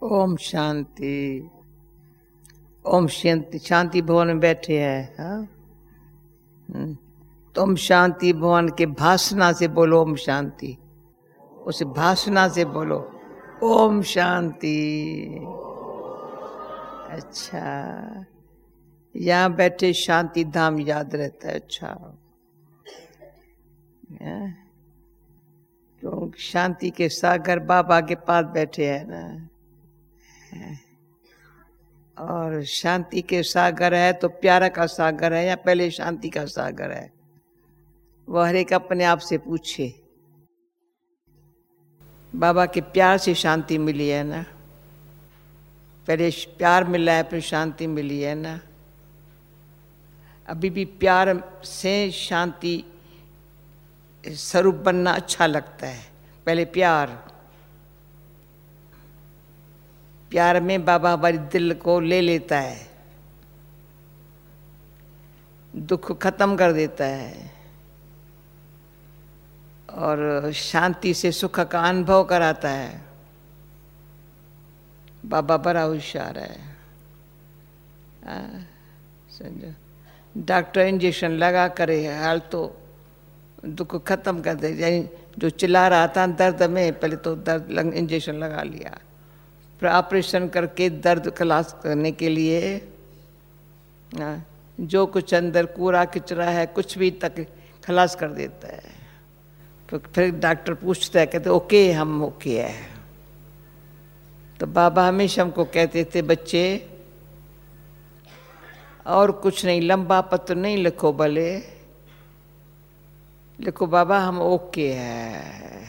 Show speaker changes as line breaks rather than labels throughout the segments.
ओम शांति। ओम शांति। शांति भवन में बैठे हैं। हाँ, तुम शांति भवन के भाषणा से बोलो ओम शांति। उस भाषणा से बोलो ओम शांति। अच्छा, यहाँ बैठे शांति धाम याद रहता है। अच्छा, तो शांति के सागर बाबा के पास बैठे हैं ना। और शांति के सागर है तो प्यारा का सागर है या पहले शांति का सागर है? वह हर एक अपने आप से पूछे। बाबा के प्यार से शांति मिली है ना। पहले प्यार मिला है फिर शांति मिली है ना। अभी भी प्यार से शांति स्वरूप बनना अच्छा लगता है। पहले प्यार में बाबा हमारे दिल को ले लेता है, दुख खत्म कर देता है और शांति से सुख का अनुभव कराता है। बाबा बड़ा होशियार है। समझो, डॉक्टर इंजेक्शन लगा करे हाल तो दुख खत्म कर दे। यानी जो चिल्ला रहा था दर्द में, पहले तो दर्द इंजेक्शन लगा लिया, फिर ऑपरेशन करके दर्द खलास करने के लिए जो कुछ अंदर कूड़ा कचरा है कुछ भी तक खलास कर देता है। तो फिर डॉक्टर पूछता है, कहते ओके, हम ओके है। तो बाबा हमेशा हमको कहते थे, बच्चे और कुछ नहीं, लंबा पत्र नहीं लिखो, भले लिखो बाबा हम ओके है।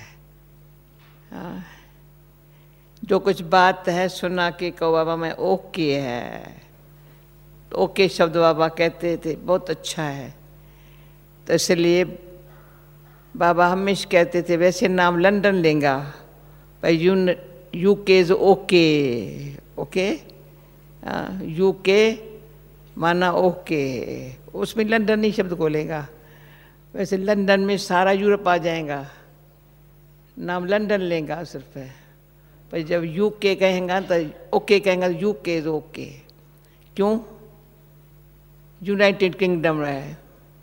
जो कुछ बात है सुना के कहो बाबा मैं ओके है। तो ओके शब्द बाबा कहते थे, बहुत अच्छा है। तो इसलिए बाबा हमेशा कहते थे, वैसे नाम लंदन लेगा भाई, UK is okay. Okay, UK माना ओके, उसमें लंदन ही शब्द बोलेगा। वैसे लंदन में सारा यूरोप आ जाएगा, नाम लंदन लेगा सिर्फ है। पर जब यूके कहेंगे तो ओके कहेंगे, यूके इज ओके। क्यों? यूनाइटेड किंगडम रहे,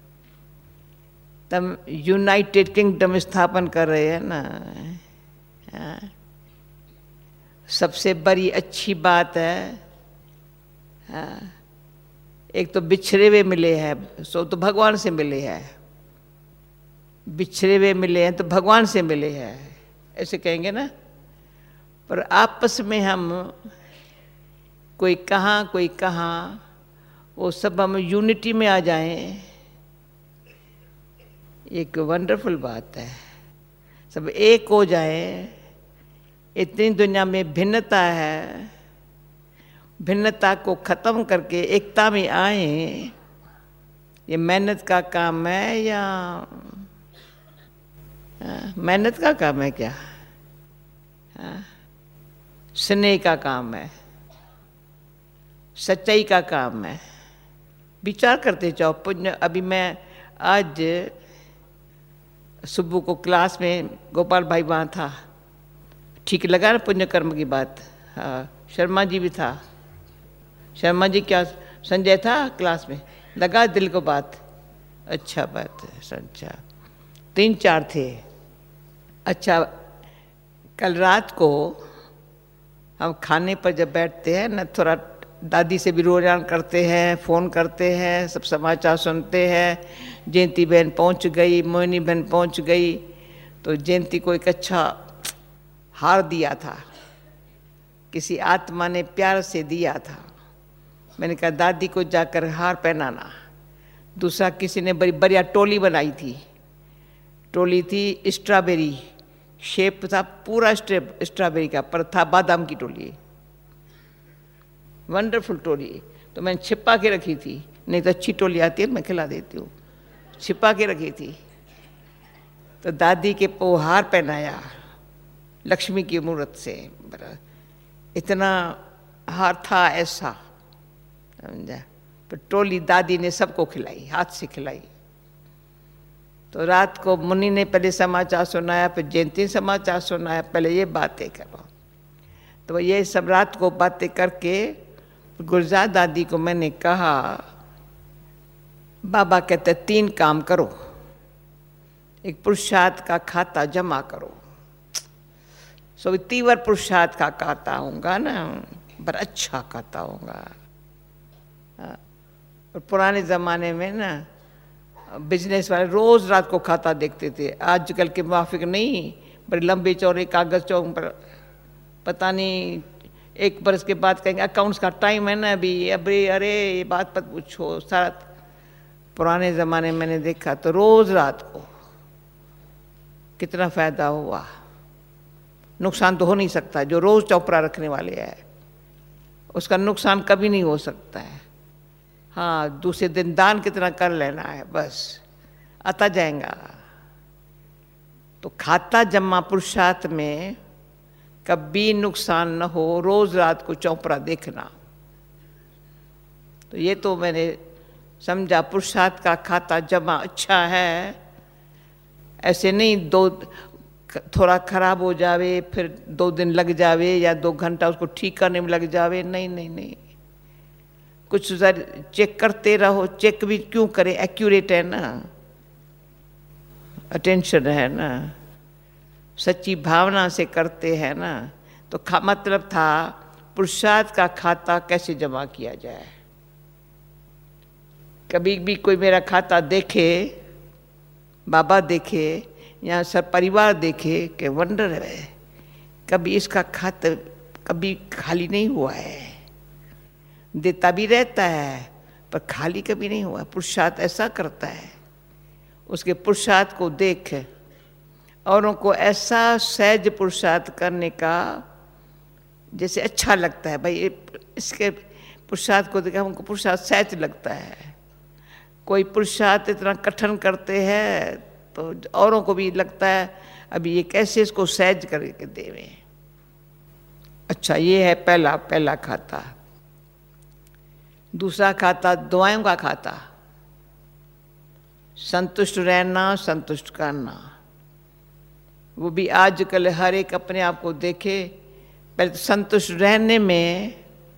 तब यूनाइटेड किंगडम स्थापन कर रहे हैं ना। सबसे बड़ी अच्छी बात है, एक तो बिछड़े हुए मिले हैं, सो तो भगवान से मिले हैं। बिछड़े हुए मिले हैं तो भगवान से मिले हैं, ऐसे कहेंगे ना। पर आपस में हम कोई कहाँ वो सब हम यूनिटी में आ जाएं, एक वंडरफुल बात है। सब एक हो जाए। इतनी दुनिया में भिन्नता है, भिन्नता को खत्म करके एकता में आए। ये मेहनत का काम है या मेहनत का काम है क्या? स्नेह का काम है, सच्चाई का काम है। विचार करते जाओ। पुण्य, अभी मैं आज सुबह को क्लास में गोपाल भाई वहाँ था, ठीक लगा ना पुण्य कर्म की बात। हाँ, शर्मा जी भी था। शर्मा जी क्या, संजय था क्लास में, लगा दिल को बात। अच्छा बात है, अच्छा 3-4 थे। अच्छा, कल रात को हम खाने पर जब बैठते हैं ना, थोड़ा दादी से भी रोजान करते हैं, फ़ोन करते हैं, सब समाचार सुनते हैं। जयंती बहन पहुंच गई, मोहिनी बहन पहुंच गई। तो जयंती को एक अच्छा हार दिया था, किसी आत्मा ने प्यार से दिया था। मैंने कहा दादी को जाकर हार पहनाना। दूसरा किसी ने बड़ी बढ़िया टोली बनाई थी। टोली थी स्ट्रॉबेरी, शेप था पूरा स्ट्रॉबेरी का, पर था बादाम की टोली। वंडरफुल टोली। तो मैंने छिपा के रखी थी, नहीं तो अच्छी टोली आती है मैं खिला देती हूँ। छिपा के रखी थी। तो दादी के पोहार पहनाया लक्ष्मी की मूर्त से। इतना हार था ऐसा, समझा। तो टोली दादी ने सबको खिलाई, हाथ से खिलाई। तो रात को मुनि ने पहले समाचार सुनाया, फिर जयंती समाचार सुनाया। पहले ये बातें करो। तो ये सब रात को बातें करके गुलजार दादी को मैंने कहा, बाबा कहते 3 काम करो, एक पुरुषार्थ का खाता जमा करो। सो तीवर पुरुषार्थ का खाता होगा ना, पर अच्छा खाता होगा। और पुराने ज़माने में ना बिजनेस वाले रोज़ रात को खाता देखते थे, आजकल के मुआफिक नहीं, बड़े लंबे चौड़े कागज़ चौक पर, पता नहीं 1 बरस के बाद कहेंगे अकाउंट्स का टाइम है ना अभी अरे ये बात मत पूछो। सारा पुराने ज़माने में मैंने देखा तो रोज़ रात को कितना फ़ायदा हुआ। नुकसान तो हो नहीं सकता, जो रोज़ चौपड़ा रखने वाले है उसका नुकसान कभी नहीं हो सकता है। हाँ, दूसरे दिन दान कितना कर लेना है, बस आता जाएगा। तो खाता जमा पुरुषार्थ में कभी नुकसान न हो, रोज़ रात को चौपड़ा देखना। तो ये तो मैंने समझा पुरुषार्थ का खाता जमा अच्छा है। ऐसे नहीं थोड़ा खराब हो जावे फिर 2 दिन लग जावे या 2 घंटा उसको ठीक करने में लग जावे, नहीं नहीं नहीं, कुछ चेक करते रहो। चेक भी क्यों करें, एक्यूरेट है ना, अटेंशन है ना, सच्ची भावना से करते हैं ना। तो मतलब था पुरुषार्थ का खाता कैसे जमा किया जाए। कभी भी कोई मेरा खाता देखे, बाबा देखे या सब परिवार देखे कि वंडर है, कभी इसका खाता कभी खाली नहीं हुआ है, देता भी रहता है पर खाली कभी नहीं हुआ। पुरुषार्थ ऐसा करता है, उसके पुरुषार्थ को देख औरों को ऐसा सहज पुरुषार्थ करने का जैसे अच्छा लगता है। भाई इसके पुरुषार्थ को देख हमको पुरुषार्थ सहज लगता है। कोई पुरुषार्थ इतना कठिन करते हैं तो औरों को भी लगता है अभी ये कैसे इसको सहज करके देवें। अच्छा, ये है पहला खाता। दूसरा खाता दुआओं का खाता, संतुष्ट रहना, संतुष्ट करना। वो भी आजकल हर एक अपने आप को देखे। पहले तो संतुष्ट रहने में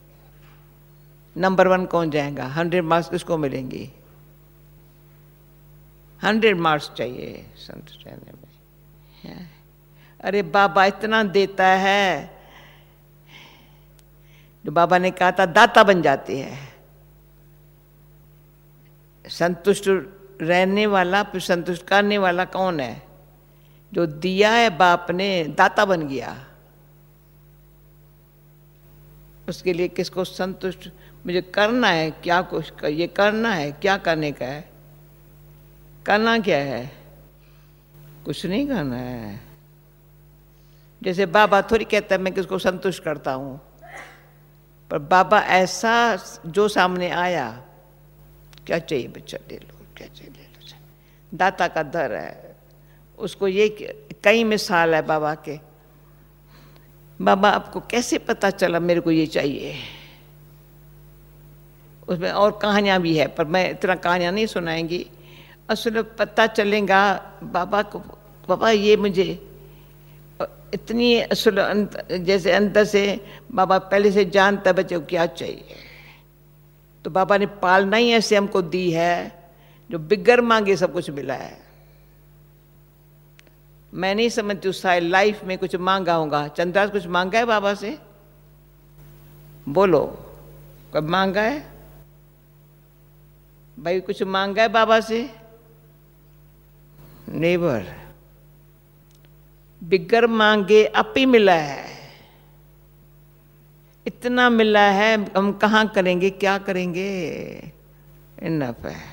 नंबर 1 कौन जाएगा, 100 मार्क्स किसको मिलेंगे? 100 मार्क्स चाहिए संतुष्ट रहने में। अरे बाबा इतना देता है, जो बाबा ने कहा था दाता बन जाते हैं। संतुष्ट रहने वाला फिर संतुष्ट करने वाला कौन है? जो दिया है बाप ने, दाता बन गया। उसके लिए किसको संतुष्ट, मुझे करना है क्या, कुछ ये करना है, क्या करने का है? करना क्या है? कुछ नहीं करना है। जैसे बाबा थोड़ी कहता है मैं किसको संतुष्ट करता हूँ, पर बाबा ऐसा जो सामने आया, क्या चाहिए बच्चा ले लो, क्या चाहिए ले लो, दाता का दर है उसको। ये कई मिसाल है बाबा के। बाबा आपको कैसे पता चला मेरे को ये चाहिए? उसमें और कहानियाँ भी है पर मैं इतना कहानियाँ नहीं सुनाएंगी। असल पता चलेगा बाबा को, बाबा ये मुझे इतनी असल जैसे अंदर से बाबा पहले से जानता है बच्चे को क्या चाहिए। तो बाबा ने पालना ही ऐसे हमको दी है जो बिगर मांगे सब कुछ मिला है। मैं नहीं समझती उस सारी लाइफ में कुछ मांगा होगा। चंद्रास कुछ मांगा है बाबा से? बोलो, कब मांगा है भाई? कुछ मांगा है बाबा से? नेवर। बिगर मांगे आप ही मिला है। इतना मिला है, हम कहाँ करेंगे, क्या करेंगे? इनफ है।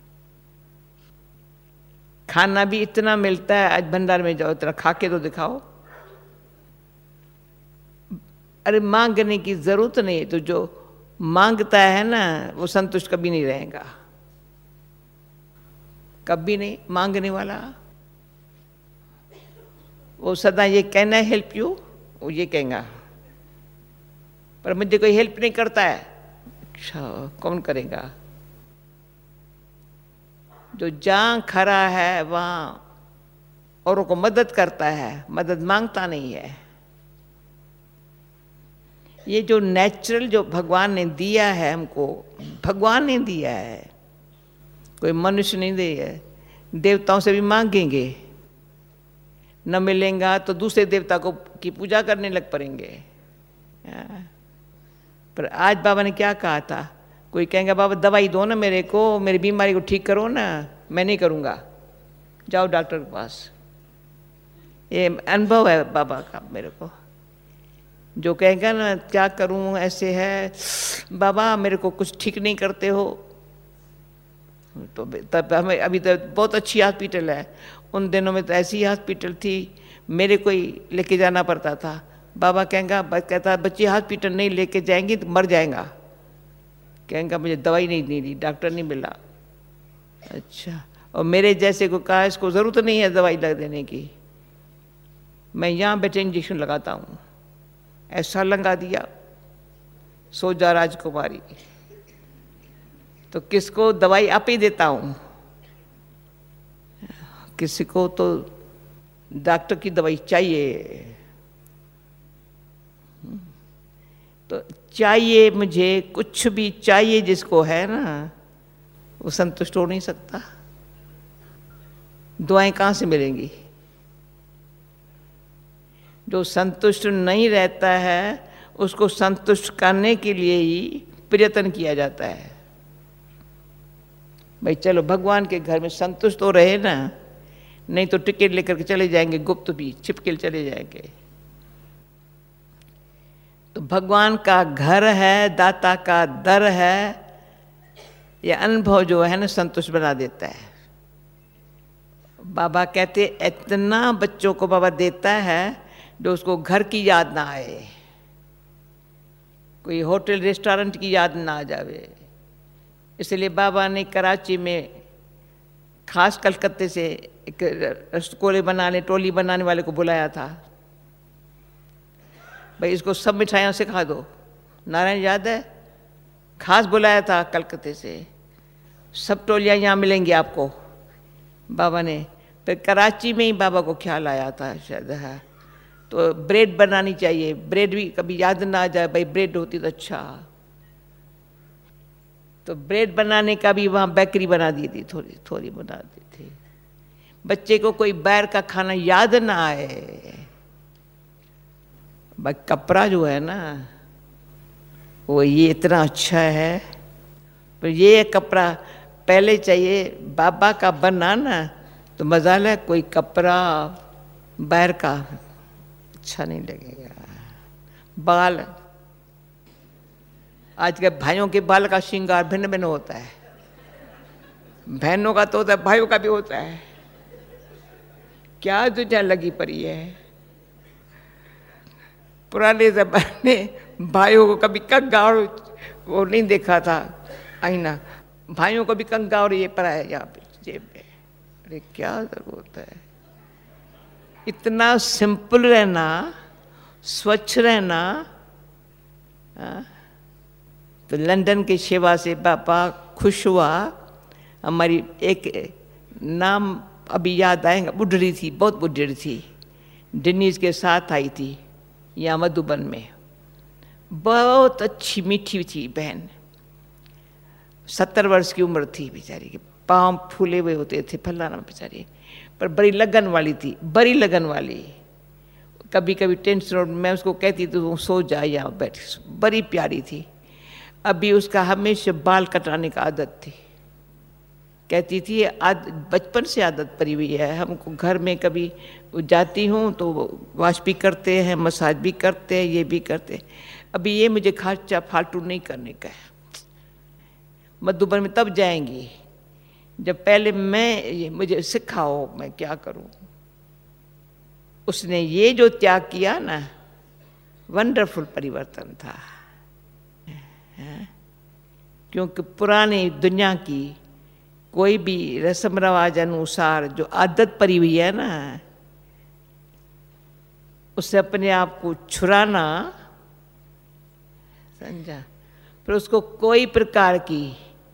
खाना भी इतना मिलता है, आज भंडार में जाओ इतना खा के तो दिखाओ। अरे मांगने की जरूरत नहीं है। तो जो मांगता है ना वो संतुष्ट कभी नहीं रहेगा, कभी नहीं। मांगने वाला वो सदा ये कहना है हेल्प यू, वो ये कहेगा पर मुझे कोई हेल्प नहीं करता है। अच्छा, कौन करेगा? जो जहाँ खड़ा है वहाँ औरों को मदद करता है, मदद मांगता नहीं है। ये जो नेचुरल जो भगवान ने दिया है हमको, भगवान ने दिया है, कोई मनुष्य नहीं दिया है। देवताओं से भी मांगेंगे, न मिलेगा तो दूसरे देवता को की पूजा करने लग पड़ेंगे। पर आज बाबा ने क्या कहा था, कोई कहेंगे बाबा दवाई दो ना मेरे को, मेरी बीमारी को ठीक करो ना, मैं नहीं करूँगा, जाओ डॉक्टर के पास। ये अनुभव है बाबा का मेरे को। जो कहेंगे ना क्या करूं, ऐसे है बाबा मेरे को कुछ ठीक नहीं करते हो, तो तब हमें अभी तो बहुत अच्छी हॉस्पिटल है, उन दिनों में तो ऐसी हॉस्पिटल थी, मेरे को ही लेके जाना पड़ता था। बाबा कहता बच्ची हॉस्पिटल नहीं लेके जाएंगी तो मर जाएगा। कहेंगे मुझे दवाई नहीं दी, डॉक्टर नहीं मिला। अच्छा, और मेरे जैसे को कहा इसको ज़रूरत नहीं है दवाई लगा देने की, मैं यहाँ बैठे इंजेक्शन लगाता हूँ। ऐसा लगा दिया, सो जा राजकुमारी। तो किसको दवाई आप ही देता हूँ, किसी को तो डॉक्टर की दवाई चाहिए। तो चाहिए, मुझे कुछ भी चाहिए जिसको है ना, वो संतुष्ट हो नहीं सकता। दुआएं कहाँ से मिलेंगी? जो संतुष्ट नहीं रहता है उसको संतुष्ट करने के लिए ही प्रयत्न किया जाता है। भाई चलो भगवान के घर में संतुष्ट तो रहे ना, नहीं तो टिकट लेकर के चले जाएंगे, गुप्त भी छिपके चले जाएंगे। तो भगवान का घर है, दाता का दर है, यह अनुभव जो है ना संतुष्ट बना देता है। बाबा कहते इतना बच्चों को बाबा देता है जो उसको घर की याद ना आए, कोई होटल रेस्टोरेंट की याद ना आ जावे। इसलिए बाबा ने कराची में खास कलकत्ते से एक रसगुल्ले बनाने, टोली बनाने वाले को बुलाया था। भाई इसको सब मिठाइयाँ सिखा दो। नारायण याद है, खास बुलाया था कलकत्ते से, सब टोलियाँ यहाँ मिलेंगी आपको। बाबा ने फिर कराची में ही बाबा को ख्याल आया था शायद, है तो ब्रेड बनानी चाहिए, ब्रेड भी कभी याद ना आ जाए, भाई ब्रेड होती तो अच्छा। तो ब्रेड बनाने का भी वहाँ बेकरी बना दी थी, थोड़ी थोड़ी बना दी थी। बच्चे को कोई बाहर का खाना याद ना आए। भाई कपड़ा जो है ना वो ये इतना अच्छा है, पर ये कपड़ा पहले चाहिए बाबा का बना ना तो मजा ले, कोई कपड़ा बाहर का अच्छा नहीं लगेगा। बाल, आज के भाइयों के बाल का श्रृंगार भिन्न भिन्न होता है, बहनों का तो होता है, भाइयों का भी होता है। क्या तुझे लगी पड़ी है? पुराने जमाने भाइयों को कभी कंगार वो नहीं देखा था आईना, भाइयों को भी कंगार ये पड़ा है यहाँ पे जेब में। अरे क्या जरूरत है, इतना सिंपल रहना, स्वच्छ रहना। तो लंदन की सेवा से बाबा खुश हुआ। हमारी एक नाम अभी याद आएगा, बुढ़ड़ी थी, बहुत बुढ़ड़ी थी, डिनीज के साथ आई थी यहाँ मधुबन में, बहुत अच्छी मीठी थी बहन। 70 वर्ष की उम्र थी बेचारी के, पाँव फूले हुए होते थे फलाना बेचारी, पर बड़ी लगन वाली थी, बड़ी लगन वाली। कभी कभी टेंशन रोड मैं उसको कहती तो वो सो जाए यहाँ बैठ, बड़ी प्यारी थी। अभी उसका हमेशा बाल कटाने का आदत थी, कहती थी बचपन से आदत पड़ी हुई है हमको। घर में कभी जाती हूँ तो वॉश भी करते हैं, मसाज भी करते हैं, ये भी करते हैं। अभी ये मुझे खर्चा फालतू नहीं करने का है। मधुबन में तब जाएंगी जब पहले मुझे सिखाओ मैं क्या करूँ। उसने ये जो त्याग किया ना, वंडरफुल परिवर्तन था। क्योंकि पुरानी दुनिया की कोई भी रस्म रवाज अनुसार जो आदत पड़ी हुई है ना, उससे अपने आप को छुड़ाना, समझा, फिर उसको कोई प्रकार की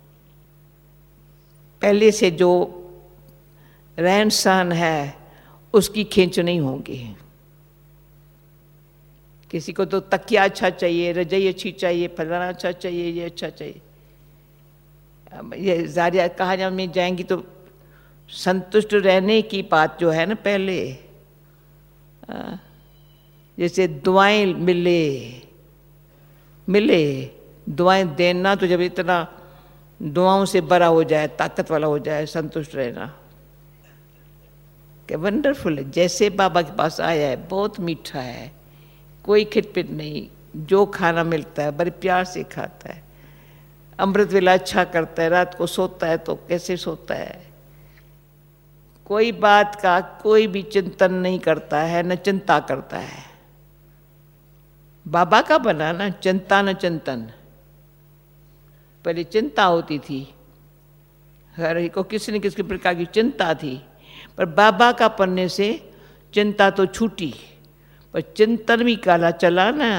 पहले से जो रहन सहन है उसकी खींच नहीं होगी। किसी को तो तकिया अच्छा चाहिए, रजाई अच्छी चाहिए, फलाना अच्छा चाहिए, ये अच्छा चाहिए। ये ज़ारिया कहानियाँ में जाएंगी तो संतुष्ट रहने की बात जो है ना पहले, जैसे दुआएं मिले दुआएं देना, तो जब इतना दुआओं से भरा हो जाए, ताकत वाला हो जाए, संतुष्ट रहना क्या वंडरफुल है। जैसे बाबा के पास आया है, बहुत मीठा है, कोई खिटपिट नहीं, जो खाना मिलता है बड़े प्यार से खाता है, अमृत वेला अच्छा करता है, रात को सोता है तो कैसे सोता है, कोई बात का कोई भी चिंतन नहीं करता है, न चिंता करता है। बाबा का बना ना चिंता न चिंतन। पहले चिंता होती थी, हर एक को किसी न किसी प्रकार की चिंता थी, पर बाबा का पढ़ने से चिंता तो छूटी, पर चिंतन भी काला चला ना।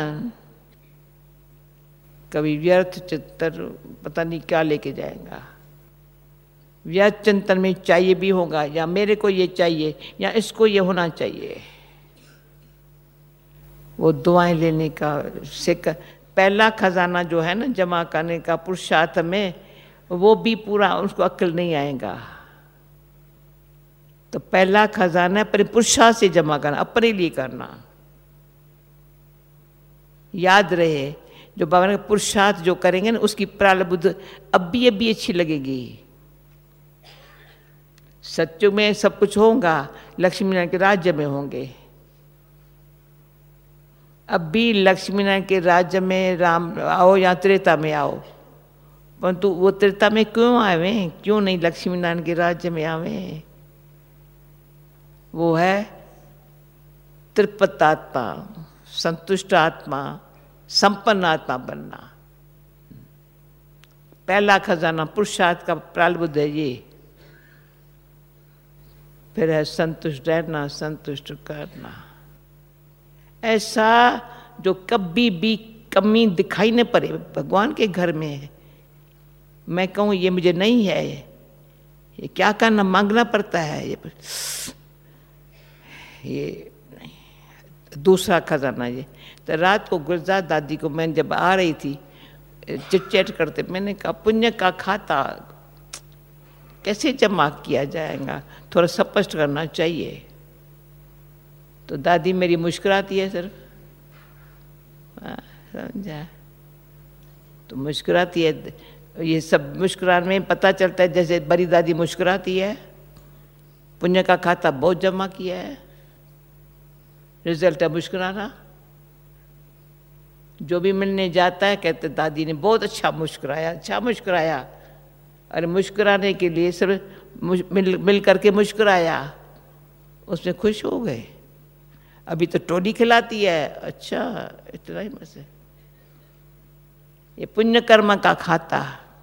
कभी व्यर्थ चिंतन पता नहीं क्या लेके जाएगा। व्यर्थ चिंतन में चाहिए भी होगा, या मेरे को ये चाहिए, या इसको ये होना चाहिए। वो दुआएं लेने का पहला खजाना जो है ना जमा करने का पुरुषार्थ में, वो भी पूरा उसको अक्ल नहीं आएगा। तो पहला खजाना पर पुरुषार्थ से जमा करना, अपने लिए करना। याद रहे, जो बाबा ने पुरुषार्थ जो करेंगे ना, उसकी प्रारब्ध अब भी अच्छी लगेगी। सत्युग में सब कुछ होगा, लक्ष्मी नारायण के राज्य में होंगे। अब भी लक्ष्मी नारायण के राज्य में राम आओ या त्रेता में आओ, परंतु वो त्रेता में क्यों आवे, क्यों नहीं लक्ष्मी नारायण के राज्य में आवे? वो है तृप्त आत्मा, संतुष्ट आत्मा, संपन्न आत्मा बनना। पहला खजाना पुरुषार्थ का प्रारब्ध है ये। फिर है संतुष्ट रहना, संतुष्ट करना। ऐसा जो कभी भी कमी दिखाई न पड़े भगवान के घर में है। मैं कहूँ ये मुझे नहीं है, ये क्या करना, मांगना पड़ता है, ये दूसरा खजाना ये। तो रात को गुलजार दादी को मैं जब आ रही थी चिट करते, मैंने कहा पुण्य का खाता कैसे जमा किया जाएगा, थोड़ा स्पष्ट करना चाहिए। तो दादी मेरी मुस्कुराती है सिर्फ, समझा? तो मुस्कुराती है, ये सब मुस्कुराने में पता चलता है। जैसे बड़ी दादी मुस्कुराती है, पुण्य का खाता बहुत जमा किया है, रिजल्ट है मुस्कुराना। जो भी मिलने जाता है कहते दादी ने बहुत अच्छा मुस्कुराया, अच्छा मुस्कुराया। अरे मुस्कुराने के लिए सब मिल करके मुस्कुराया, उसमें खुश हो गए। अभी तो टोली खिलाती है, अच्छा इतना ही मजे। ये पुण्य कर्म का खाता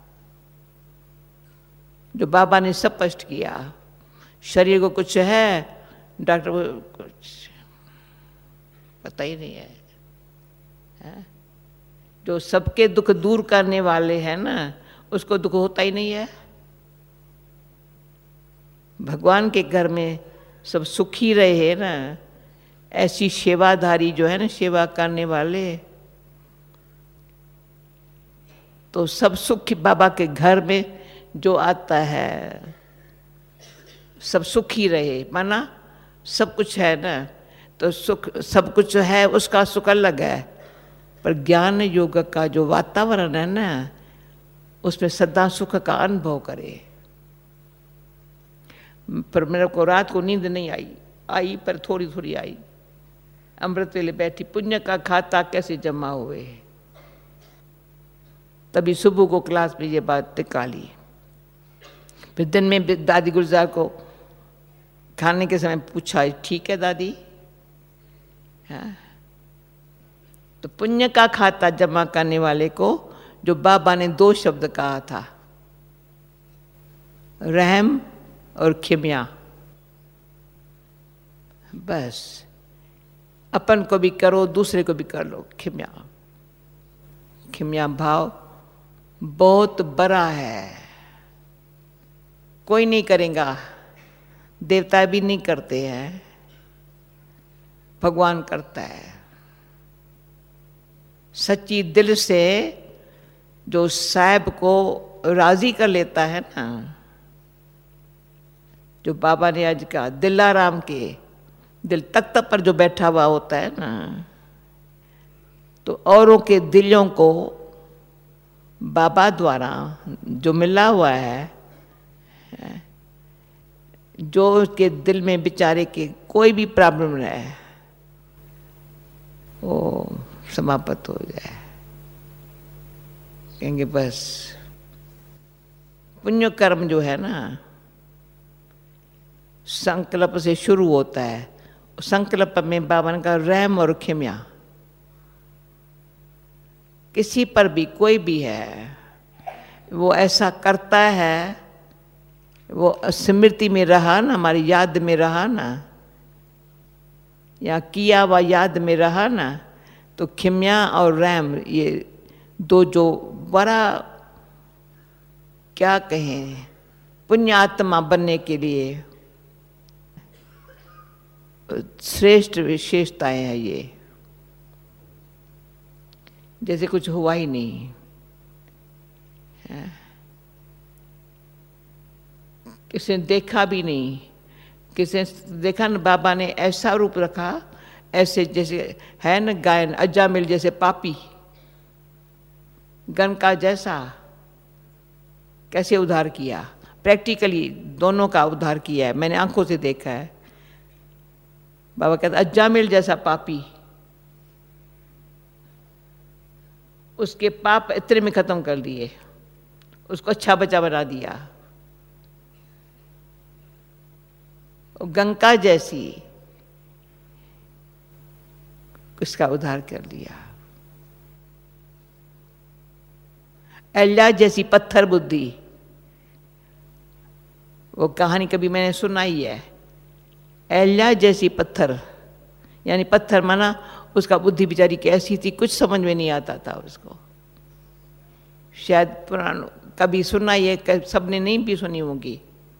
जो बाबा ने स्पष्ट किया। शरीर को कुछ है, डॉक्टर को कुछ पता ही नहीं है, जो सबके दुख दूर करने वाले हैं ना, उसको दुख होता ही नहीं है। भगवान के घर में सब सुखी रहे ना, ऐसी सेवाधारी जो है ना, सेवा करने वाले, तो सब सुख बाबा के घर में जो आता है सब सुखी रहे। माना सब कुछ है ना, तो सुख सब कुछ है, उसका सुख अलग है, पर ज्ञान योग का जो वातावरण है ना, उसमें सदा सुख का अनुभव करे। पर मेरे को रात को नींद नहीं आई पर थोड़ी थोड़ी आई। अमृत वेले बैठी, पुण्य का खाता कैसे जमा हुए। तभी सुबह को क्लास में ये बात निकाली। फिर दिन में दादी गुलजार को खाने के समय पूछा, ठीक है दादी? हाँ। तो पुण्य का खाता जमा करने वाले को जो बाबा ने 2 शब्द कहा था, रहम और खिमिया। बस अपन को भी करो, दूसरे को भी कर लो। खिमिया, खिमिया भाव बहुत बड़ा है, कोई नहीं करेगा, देवता भी नहीं करते हैं, भगवान करता है। सच्ची दिल से जो साहब को राजी कर लेता है ना, जो बाबा ने आज कहा दिलाराम के दिल तख्त पर जो बैठा हुआ होता है ना, तो औरों के दिलों को बाबा द्वारा जो मिला हुआ है, जो उसके दिल में बेचारे के कोई भी प्रॉब्लम रहे वो समाप्त हो जाए। कहेंगे बस पुण्य कर्म जो है ना संकल्प से शुरू होता है। संकल्प में बाबा ने कहा रहम और खिम्या, किसी पर भी कोई भी है वो ऐसा करता है, वो स्मृति में रहा ना, हमारी याद में रहा ना, या किया हुआ याद में रहा ना, तो खिम्या और रहम ये दो जो बड़ा क्या कहें पुण्यात्मा बनने के लिए श्रेष्ठ विशेषताएं हैं ये। जैसे कुछ हुआ ही नहीं, किसी ने देखा भी नहीं, किसी ने देखा न बाबा ने ऐसा रूप रखा, ऐसे जैसे है न गायन अजामिल जैसे पापी गन का जैसा, कैसे उद्धार किया, प्रैक्टिकली दोनों का उद्धार किया है, मैंने आंखों से देखा है। बाबा कहता अजामिल जैसा पापी, उसके पाप इतने में खत्म कर दिए, उसको अच्छा बच्चा बना दिया। गंगा जैसी उसका उद्धार कर दिया। एल्या जैसी पत्थर बुद्धि, वो कहानी कभी मैंने सुनाई है। एल्या जैसी पत्थर, यानी पत्थर माना उसका बुद्धि बेचारी कैसी थी, कुछ समझ में नहीं आता था उसको। शायद पुराण कभी सुनाई है, सबने नहीं भी सुनी होगी।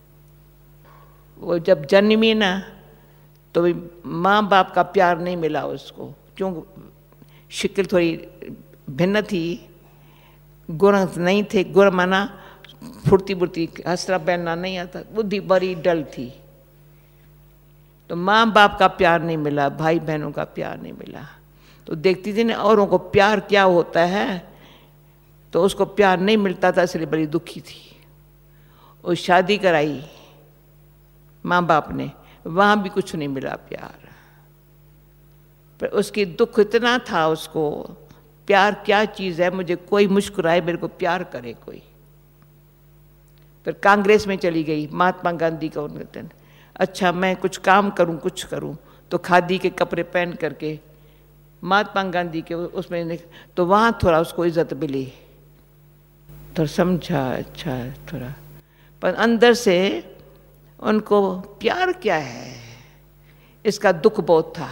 वो जब जन्मी ना तो माँ बाप का प्यार नहीं मिला उसको, क्यों शक्ल थोड़ी भिन्न थी, गुण नहीं थे। गुण माना फुर्ती बुर्ती, हंसना पहनना नहीं आता, बुद्धि बड़ी डल थी। तो माँ बाप का प्यार नहीं मिला, भाई बहनों का प्यार नहीं मिला। तो देखती थी ना औरों को प्यार क्या होता है, तो उसको प्यार नहीं मिलता था, इसलिए बड़ी दुखी थी। और शादी कराई माँ बाप ने, वहाँ भी कुछ नहीं मिला प्यार। पर उसकी दुख इतना था उसको, प्यार क्या चीज़ है, मुझे कोई मुस्कुराए, मेरे को प्यार करे कोई। फिर कांग्रेस में चली गई, महात्मा गांधी का उन्नतन। अच्छा मैं कुछ काम करूं, कुछ करूं, तो खादी के कपड़े पहन करके महात्मा गांधी के उसमें, तो वहाँ थोड़ा उसको इज्जत मिली, थोड़ा समझा अच्छा थोड़ा। पर अंदर से उनको प्यार क्या है इसका दुख बहुत था।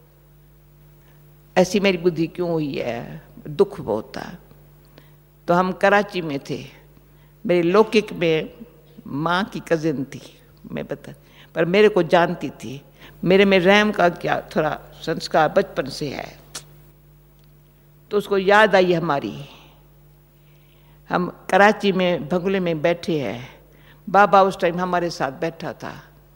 ऐसी मेरी बुद्धि क्यों हुई है, दुख बहुत था। तो हम कराची में थे, मेरे लौकिक में माँ की कजिन थी, मैं बता, पर मेरे को जानती थी। मेरे में रहम का क्या थोड़ा संस्कार बचपन से है, तो उसको याद आई हमारी। हम कराची में बंगले में बैठे हैं, बाबा उस टाइम हमारे साथ बैठा था।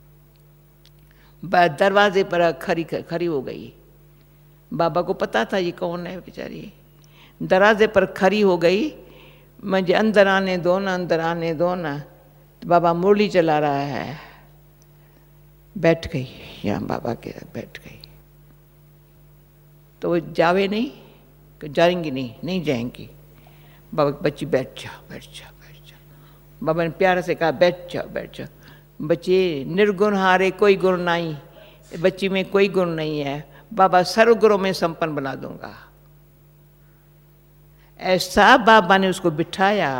दरवाजे पर खड़ी हो गई, बाबा को पता था ये कौन है बेचारी। दरवाजे पर खड़ी हो गई, मुझे अंदर आने दो ना, अंदर आने दो ना। तो बाबा मुरली चला रहा है, बैठ गई यहाँ बाबा के साथ बैठ गई। तो वो जावे नहीं, जाएंगी नहीं, नहीं जाएंगी। बाबा बच्ची बैठ जाओ, बैठ जाओ, बैठ जाओ। बाबा ने प्यार से कहा बैठ जाओ, बैठ जाओ। बच्चे निर्गुण हारे कोई गुण नहीं, बच्ची में कोई गुण नहीं है, बाबा सर्व गुणों में संपन्न बना दूंगा। ऐसा बाबा ने उसको बिठाया,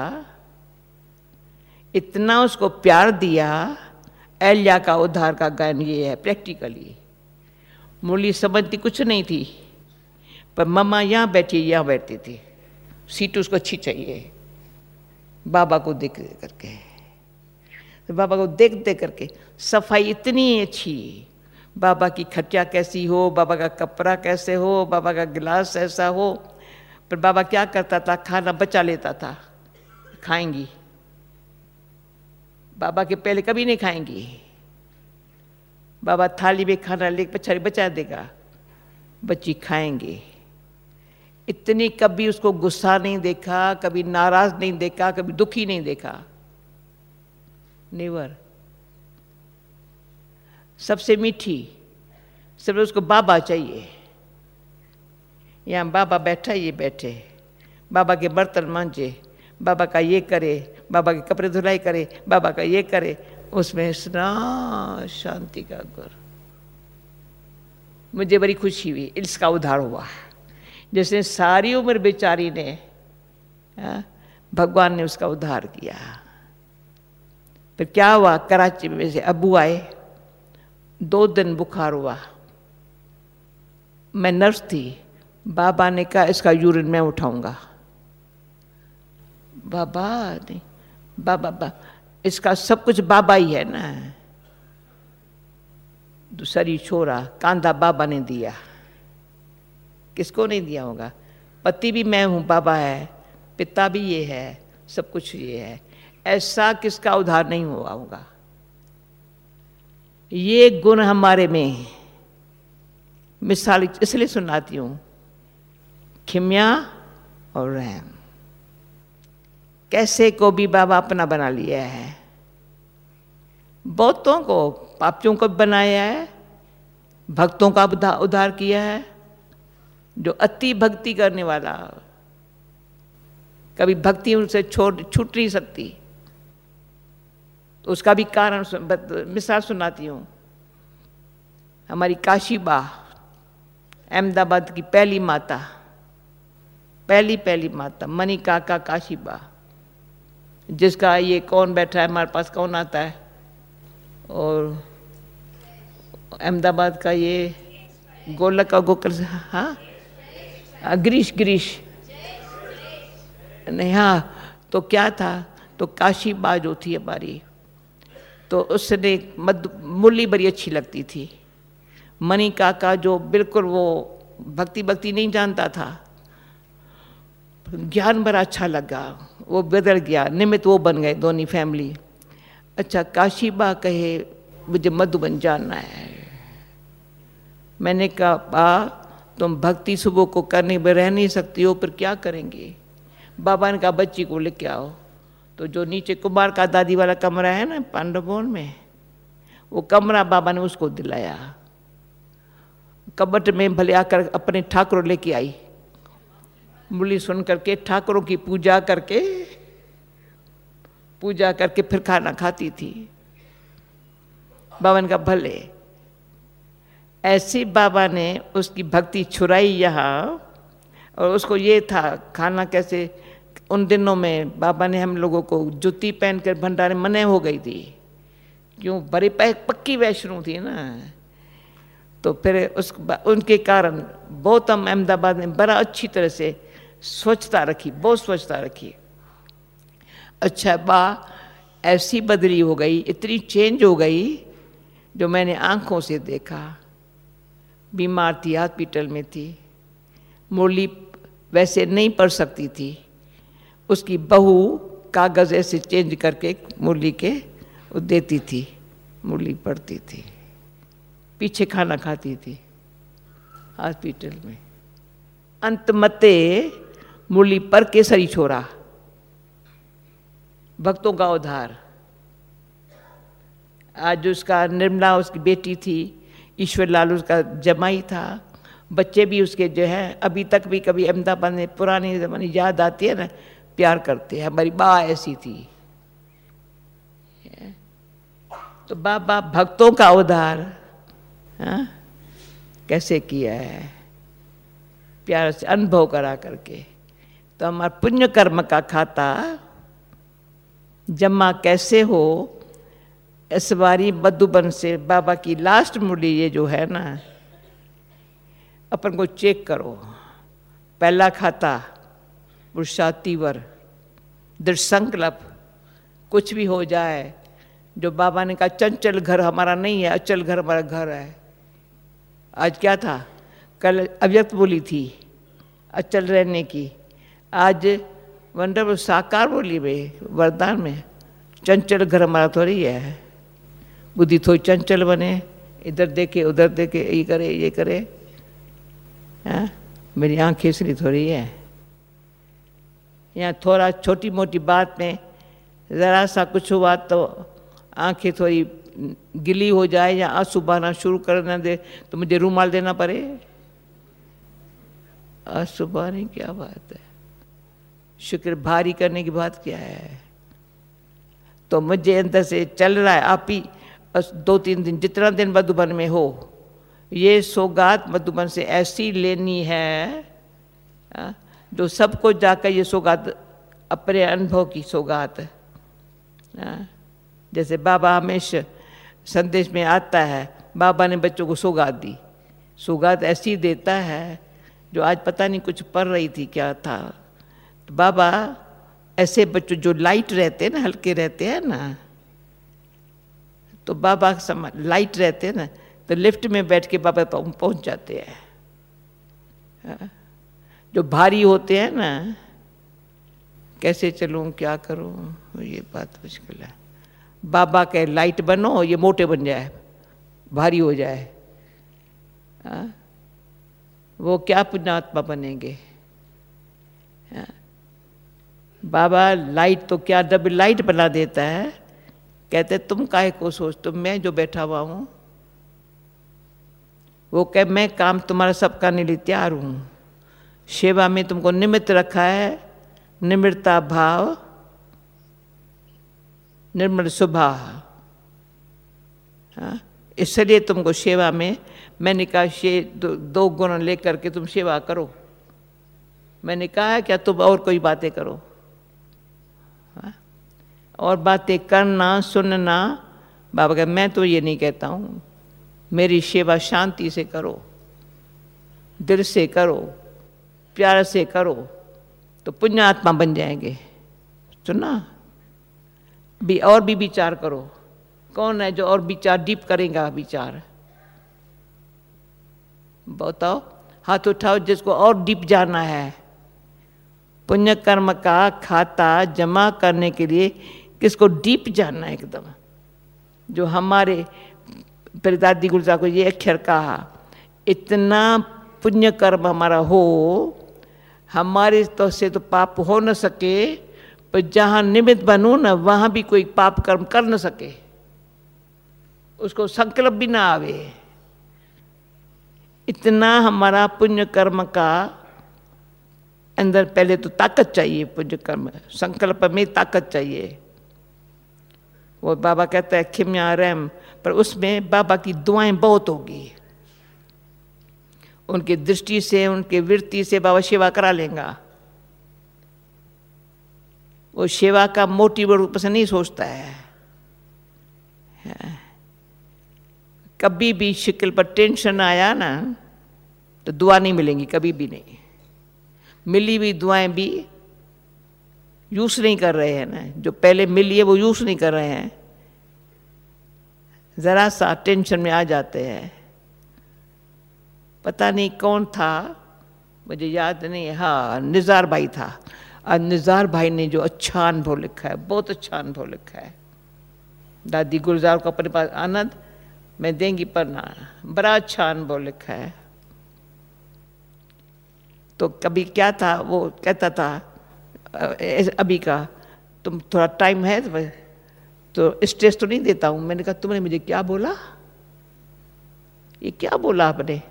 इतना उसको प्यार दिया। एल्या का उद्धार का गायन ये है प्रैक्टिकली। मुरली समझती कुछ नहीं थी, पर मम्मा यहाँ बैठी, यहाँ बैठती थी, सीट उसको अच्छी चाहिए। बाबा को देख करके, तो बाबा को देख देख करके सफाई इतनी अच्छी, बाबा की खटिया कैसी हो, बाबा का कपड़ा कैसे हो, बाबा का गिलास ऐसा हो, पर बाबा क्या करता था, खाना बचा लेता था, खाएंगी। बाबा के पहले कभी नहीं खाएंगी। बाबा थाली में खाना लेके पछाड़ी बचा देगा, बच्ची खाएंगे। इतनी कभी उसको गुस्सा नहीं देखा, कभी नाराज नहीं देखा, कभी दुखी नहीं देखा, नेवर। सबसे मीठी, सब उसको बाबा चाहिए। यहाँ बाबा बैठा, ये बैठे, बाबा के बर्तन मांजे, बाबा का ये करे, बाबा के कपड़े धुलाई करे, बाबा का ये करे, उसमें इतना शांति का गुर। मुझे बड़ी खुशी हुई, इसका उद्धार हुआ। जिसने सारी उम्र बेचारी ने, भगवान ने उसका उद्धार किया। फिर क्या हुआ, कराची में से अबू आए, 2 दिन बुखार हुआ, मैं नर्स थी। बाबा ने कहा इसका यूरिन मैं उठाऊंगा। बाबा नहीं, बाबा इसका सब कुछ बाबा ही है ना। दूसरी छोरा कांधा बाबा ने दिया, किसको नहीं दिया होगा। पति भी मैं हूं, बाबा है, पिता भी ये है, सब कुछ ये है। ऐसा किसका उद्धार नहीं हुआ होगा। ये गुण हमारे में, मिसाल इसलिए सुनाती हूं, खिम्या और रहम। कैसे को भी बाबा अपना बना लिया है, बहुतों को, पापियों को बनाया है, भक्तों का उद्धार किया है। जो अति भक्ति करने वाला, कभी भक्ति उनसे छूट नहीं सकती, तो उसका भी कारण मिसाल सुनाती हूँ। हमारी काशीबा, अहमदाबाद की पहली माता, पहली माता मनी काका काशीबा, जिसका ये कौन बैठा है हमारे पास, कौन आता है, और अहमदाबाद का ये गोलक का गोकल, हाँ गिरीश नहीं, हाँ तो क्या था, तो काशीबा जो थी हमारी, तो उसने मुरली बड़ी अच्छी लगती थी। मनी काका जो बिल्कुल वो भक्ति नहीं जानता था, ज्ञान बड़ा अच्छा लगा, वो बदल गया, निमित्त वो बन गए दोनों फैमिली। अच्छा, काशीबा कहे मुझे मधुबन जाना है। मैंने कहा बा तुम भक्ति सुबह को करने में रह नहीं सकती हो, फिर क्या करेंगे। बाबा ने कहा बच्ची को लेके आओ। तो जो नीचे कुमार का दादी वाला कमरा है ना पांडव भवन में, वो कमरा बाबा ने उसको दिलाया। कबट में भले आकर अपने ठाकुर लेके आई, मुरली सुन करके ठाकुरों की पूजा करके फिर खाना खाती थी। बाबा ने कहा भले। ऐसी बाबा ने उसकी भक्ति छुड़ाई यहाँ, और उसको ये था खाना कैसे। उन दिनों में बाबा ने हम लोगों को जूती पहनकर भंडारे मने हो गई थी, क्यों, बड़ी पक्की वैष्णो थी ना। तो फिर उनके कारण बहुत हम अहमदाबाद में बड़ा अच्छी तरह से स्वच्छता रखी, बहुत स्वच्छता रखी। अच्छा, बा ऐसी बदली हो गई, इतनी चेंज हो गई, जो मैंने आंखों से देखा। बीमार थी, हॉस्पिटल में थी, मुरली वैसे नहीं पढ़ सकती थी। उसकी बहू कागज़ ऐसे चेंज करके मुरली के वो देती थी, मुरली पढ़ती थी, पीछे खाना खाती थी हॉस्पिटल में। अंत मते मुरली पर केसरी छोरा, भक्तों का उद्धार। आज उसका निर्मला उसकी बेटी थी, ईश्वर लाल उसका जमाई था, बच्चे भी उसके जो है अभी तक भी कभी अहमदाबाद में पुरानी ज़माने याद आती है ना, प्यार करते हैं। हमारी बा ऐसी थी। तो बाबा भक्तों का उद्धार कैसे किया है, प्यार से अनुभव करा करके। तो हमारा पुण्य कर्म का खाता जमा कैसे हो, इस बारी मधुबन से बाबा की लास्ट मुरली ये जो है ना, अपन को चेक करो। पहला खाता पुरुषातिवर, दृढ़ संकल्प, कुछ भी हो जाए। जो बाबा ने कहा चंचल घर हमारा नहीं है, अचल घर हमारा घर है। आज क्या था, कल अव्यक्त बोली थी अचल रहने की, आज वंडरफुल साकार बोली भाई वरदान में, चंचल घर हमारा थोड़ी है, बुद्धि थोड़ी चंचल बने, इधर देखे उधर देखे, ये करे हाँ? मेरी आंखें इसलिए थोड़ी है। यहाँ थोड़ा छोटी मोटी बात में ज़रा सा कुछ हुआ तो आंखें थोड़ी गिली हो जाए या आंसू बहाना शुरू करना दे तो मुझे रूमाल देना पड़े। आंसू बहाने क्या बात है, शुक्र भारी करने की बात क्या है। तो मुझे अंदर से चल रहा है, आप ही 2-3 दिन जितना दिन मधुबन में हो, ये सौगात मधुबन से ऐसी लेनी है जो सबको जाकर ये सौगात अपने अनुभव की सौगात। जैसे बाबा हमेशा संदेश में आता है, बाबा ने बच्चों को सौगात दी, सौगात ऐसी देता है जो आज पता नहीं कुछ पढ़ रही थी क्या था। तो बाबा ऐसे बच्चों जो लाइट रहते हैं ना, हल्के रहते हैं ना, तो बाबा लाइट रहते हैं ना, तो लिफ्ट में बैठ के बाबा पहुंच जाते हैं। जो भारी होते हैं ना, कैसे चलूं क्या करूं, ये बात मुश्किल है। बाबा के लाइट बनो, ये मोटे बन जाए, भारी हो जाए, वो क्या पुण्यात्मा बनेंगे। बाबा लाइट तो क्या डबल लाइट बना देता है। कहते तुम काहे को सोचते, मैं जो बैठा हुआ हूं, वो कह मैं काम तुम्हारा सब करने लिए तैयार हूं, सेवा में तुमको निमित्त रखा है, निम्रता भाव, निर्मल स्वभाव, इसलिए तुमको सेवा में मैंने कहा दो गुण लेकर के तुम सेवा करो। मैंने कहा है क्या तुम और कोई बातें करो, और बातें करना सुनना, बाबा का मैं तो ये नहीं कहता हूँ, मेरी सेवा शांति से करो, दिल से करो, प्यार से करो, तो पुण्य आत्मा बन जाएंगे। सुना और भी विचार करो, कौन है जो और विचार डीप करेगा विचार, बताओ, हाथ उठाओ जिसको और डीप जाना है। पुण्य कर्म का खाता जमा करने के लिए किसको डीप जानना है एकदम। जो हमारे परदादी गुलजार को ये अक्षर कहा, इतना पुण्य कर्म हमारा हो, हमारे तो से तो पाप हो न सके, पर जहाँ निमित्त बनूं ना वहाँ भी कोई पाप कर्म कर न सके, उसको संकल्प भी ना आवे। इतना हमारा पुण्य कर्म का अंदर पहले तो ताकत चाहिए, पुण्य कर्म संकल्प में ताकत चाहिए। वो बाबा कहता है खिम्या रहम, पर उसमें बाबा की दुआएं बहुत होगी। उनकी दृष्टि से, उनके वृत्ति से बाबा सेवा करा लेगा। वो सेवा का मोटिव रूप से नहीं सोचता है। कभी भी शिकल पर टेंशन आया ना तो दुआ नहीं मिलेंगी, कभी भी नहीं। मिली हुई दुआएं भी यूज नहीं कर रहे हैं ना, जो पहले मिली है वो यूज नहीं कर रहे हैं, जरा सा टेंशन में आ जाते हैं। पता नहीं कौन था, मुझे याद नहीं, हाँ निज़ार भाई था। और निज़ार भाई ने जो अच्छा अनुभव लिखा है, बहुत अच्छा अनुभव लिखा है। दादी गुलजार को अपने पास आनंद मैं देंगी पढ़ना, बड़ा अच्छा अनुभव लिखा है। तो कभी क्या था, वो कहता था अभी का तुम थोड़ा टाइम है तो स्ट्रेस तो नहीं देता हूँ। मैंने कहा तुमने मुझे क्या बोला, ये क्या बोला आपने?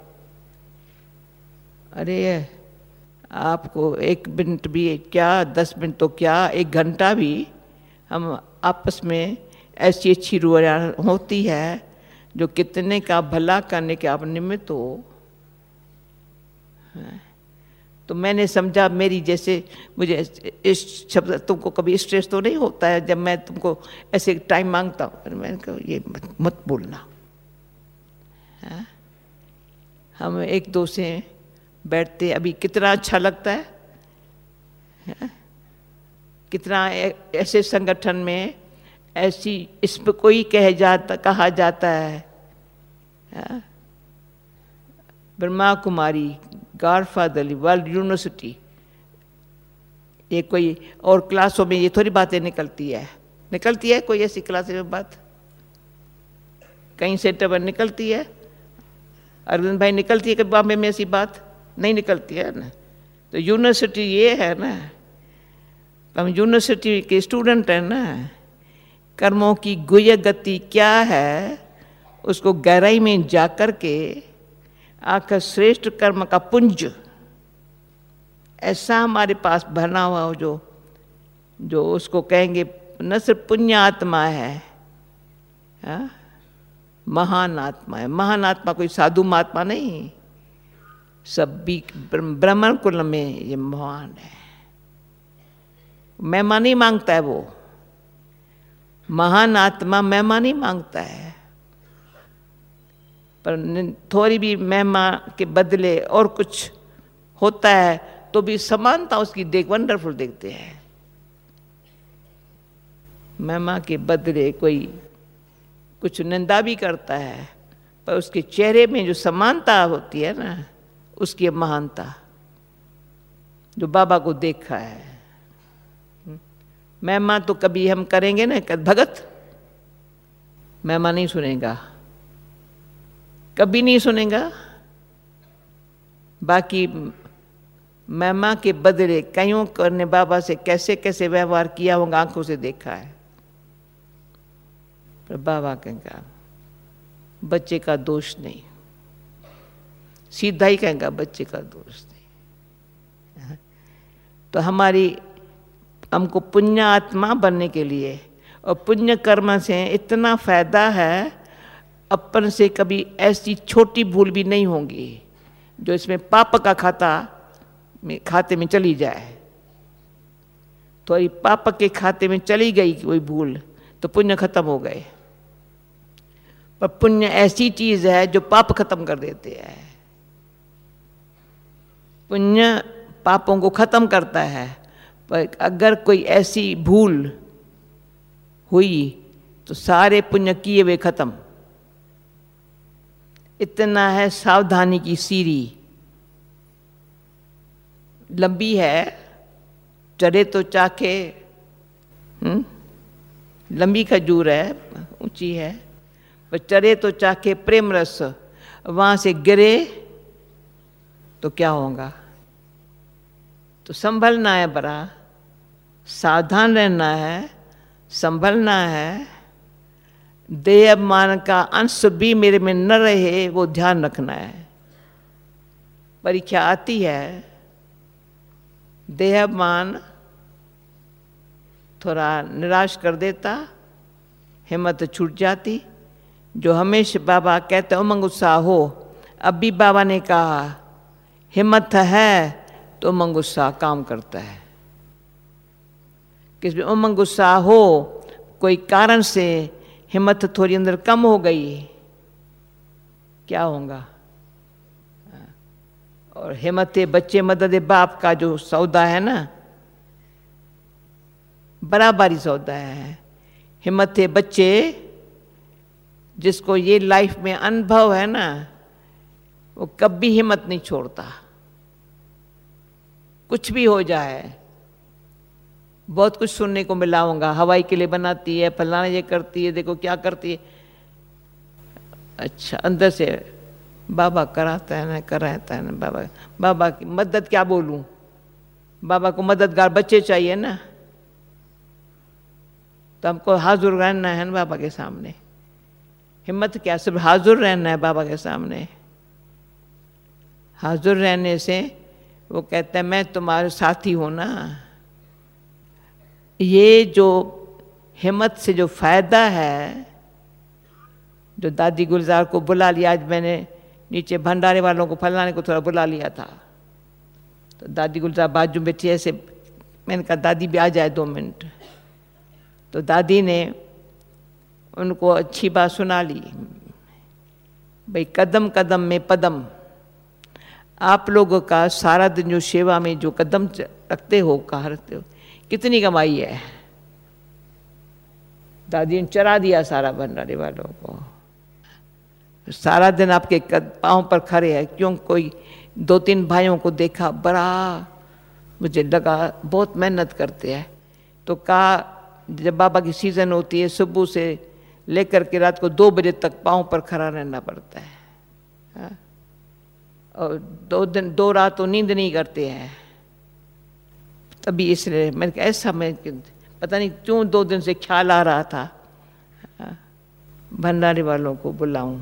अरे आपको 1 मिनट भी क्या, 10 मिनट तो क्या, 1 घंटा भी हम आपस में ऐसी अच्छी रुआ होती है जो कितने का भला करने के आप निमित्त हो। तो मैंने समझा मेरी जैसे मुझे इस शब्द, तुमको कभी स्ट्रेस तो नहीं होता है जब मैं तुमको ऐसे टाइम मांगता हूँ? मैंने कहा ये मत बोलना। हम एक दो से बैठते अभी कितना अच्छा लगता है, कितना ऐसे संगठन में ऐसी इस पर कोई कहा जाता है Brahma Kumari, godfather world university, ये कोई और क्लासों में ये थोड़ी बातें निकलती है कोई ऐसी क्लास में बात, कहीं सेंटर पर निकलती है? अरविंद भाई निकलती है कभी बॉम्बे में ऐसी बात? नहीं निकलती है ना। तो यूनिवर्सिटी ये है ना, हम यूनिवर्सिटी के स्टूडेंट हैं ना। कर्मों की गुह्य गति क्या है उसको गहराई में जा कर के आखिर श्रेष्ठ कर्म का पुंज ऐसा हमारे पास बना हुआ हो जो उसको कहेंगे न सिर्फ पुण्य आत्मा है, हा? महान आत्मा है। महान आत्मा कोई साधु महात्मा नहीं, सभी ब्राह्मण कुल में ये महान है। महिमा नहीं मांगता है वो, महान आत्मा महिमा नहीं मांगता है, पर थोड़ी भी महिमा के बदले और कुछ होता है तो भी समानता उसकी वंडरफुल देखते हैं। महिमा के बदले कोई कुछ निंदा भी करता है, पर उसके चेहरे में जो समानता होती है ना, उसकी महानता जो बाबा को देखा है। महिमा तो कभी हम करेंगे ना, भगत महिमा नहीं सुनेगा, कभी नहीं सुनेगा। बाकी महिमा के बदले कईयों ने बाबा से कैसे कैसे व्यवहार किया होगा, आंखों से देखा है। पर बाबा कहेगा बच्चे का दोष नहीं, सीधा ही कहेगा बच्चे का दोष नहीं। तो हमको पुण्य आत्मा बनने के लिए और पुण्य कर्म से इतना फायदा है, अपन से कभी ऐसी छोटी भूल भी नहीं होगी जो इसमें पाप का खाते में चली जाए। तो ये पाप के खाते में चली गई कोई भूल तो पुण्य खत्म हो गए। पर पुण्य ऐसी चीज है जो पाप खत्म कर देते हैं। पुण्य पापों को खत्म करता है, पर अगर कोई ऐसी भूल हुई तो सारे पुण्य किए हुए खत्म। इतना है सावधानी की सीढ़ी, लंबी है, चढ़े तो चाखे, लंबी खजूर है, ऊंची है, पर चढ़े तो चाखे प्रेम रस, वहां से गिरे तो क्या होगा। तो संभलना है, बड़ा सावधान रहना है, संभलना है। देह अभिमान का अंश भी मेरे में न रहे, वो ध्यान रखना है। परीक्षा आती है, देह अभिमान थोड़ा निराश कर देता, हिम्मत छूट जाती। जो हमेशा बाबा कहते उमंग उत्साह हो, अब भी बाबा ने कहा हिम्मत है तो उमंग उत्साह काम करता है। किसी उमंग उत्साह हो, कोई कारण से हिम्मत थोड़ी अंदर कम हो गई, क्या होगा। और हिम्मत बच्चे मदद बाप का जो सौदा है ना, बराबरी सौदा है। हिम्मत बच्चे जिसको ये लाइफ में अनुभव है ना, वो कभी हिम्मत नहीं छोड़ता, कुछ भी हो जाए। बहुत कुछ सुनने को मिला होगा, हवाई के लिए बनाती है, फलाना ये करती है, देखो क्या करती है। अच्छा, अंदर से बाबा कराता है ना, कराता है ना। बाबा की मदद क्या बोलूं, बाबा को मददगार बच्चे चाहिए ना, तो हमको हाजुर रहना है ना बाबा के सामने। हिम्मत क्या, सिर्फ हाजुर रहना है बाबा के सामने। हाजुर रहने से वो कहते हैं मैं तुम्हारे साथी हूं ना। ये जो हिम्मत से जो फायदा है, जो दादी गुलजार को बुला लिया, आज मैंने नीचे भंडारे वालों को फलाने को थोड़ा बुला लिया था, तो दादी गुलजार बाजू बैठी ऐसे, मैंने कहा दादी भी आ जाए 2 मिनट। तो दादी ने उनको अच्छी बात सुना ली, भाई कदम कदम में पदम। आप लोगों का सारा दिन जो सेवा में जो कदम रखते हो, करते हो, कितनी कमाई है। दादी ने चरा दिया सारा भंडारे वालों को। सारा दिन आपके पाँव पर खड़े हैं, क्यों। कोई 2-3 भाइयों को देखा, बड़ा मुझे लगा बहुत मेहनत करते हैं। तो कहा जब बाबा की सीज़न होती है सुबह से लेकर के रात को 2 बजे तक पाँव पर खड़ा रहना पड़ता है। हाँ? और 2 रात तो नींद नहीं करते हैं। तभी इसलिए मैंने कहा ऐसा, मैं पता नहीं क्यों 2 दिन से ख्याल आ रहा था भंडारी वालों को बुलाऊं।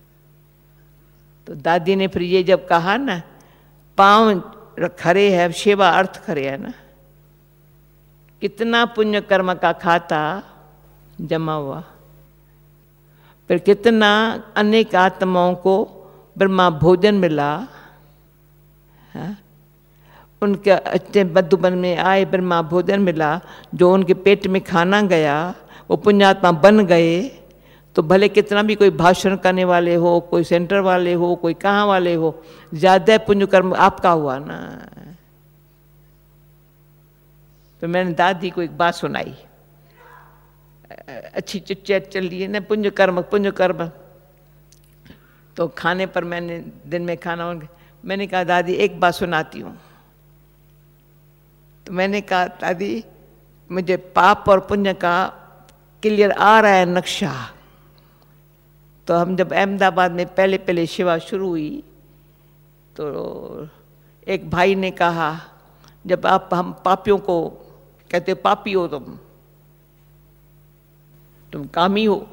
तो दादी ने फिर ये जब कहा ना, पाँव खड़े है, सेवा अर्थ खड़े है ना, कितना पुण्य कर्म का खाता जमा हुआ, फिर कितना अनेक आत्माओं को ब्रह्मा भोजन मिला। हाँ? उनके अच्छे मधुबन में आए, ब्रह्मा भोजन मिला, जो उनके पेट में खाना गया वो पुण्यात्मा बन गए। तो भले कितना भी कोई भाषण करने वाले हो, कोई सेंटर वाले हो, कोई कहाँ वाले हो, ज़्यादा पुण्य कर्म आपका हुआ ना। तो मैंने दादी को एक बात सुनाई, अच्छी चिट चल रही है ना, पुण्य कर्म। तो खाने पर मैंने दिन में खाना, मैंने कहा दादी एक बात सुनाती हूँ। तो मैंने कहा दादी मुझे पाप और पुण्य का क्लियर आ रहा है नक्शा। तो हम जब अहमदाबाद में पहले सेवा शुरू हुई तो एक भाई ने कहा जब हम पापियों को कहते पापी हो, तुम कामी हो,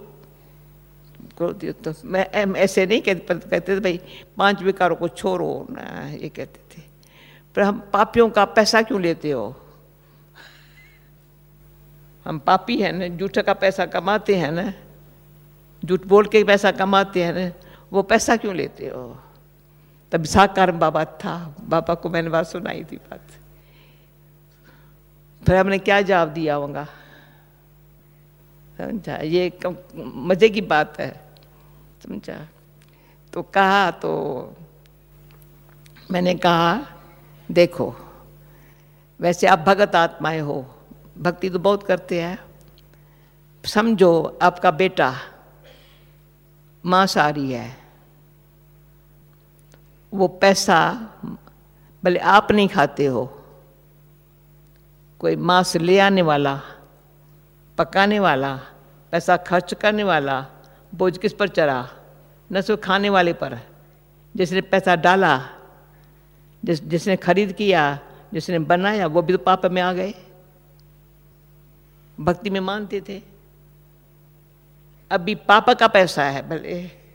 तो मैं ऐसे नहीं कहते थे भाई 5 विकारों को छोड़ो ना, ये कहते थे। पर हम पापियों का पैसा क्यों लेते हो? हम पापी हैं ना, झूठ का पैसा कमाते हैं ना, झूठ बोल के पैसा कमाते हैं ना, वो पैसा क्यों लेते हो? तब साकार बाबा था, बाबा को मैंने बात सुनाई थी बात। फिर हमने क्या जवाब दिया होगा, समझा? ये मजे की बात है, समझा? तो कहा, तो मैंने कहा देखो वैसे आप भगत आत्माएं हो, भक्ति तो बहुत करते हैं, समझो आपका बेटा मांसाहारी है, वो पैसा भले आप नहीं खाते हो, कोई मांस ले आने वाला, पकाने वाला, पैसा खर्च करने वाला, बोझ किस पर चढ़ा? न सिर्फ खाने वाले पर, जिसने पैसा डाला, जिसने खरीद किया, जिसने बनाया, वो भी तो पाप में आ गए। भक्ति में मानते थे, अभी पाप का पैसा है, भले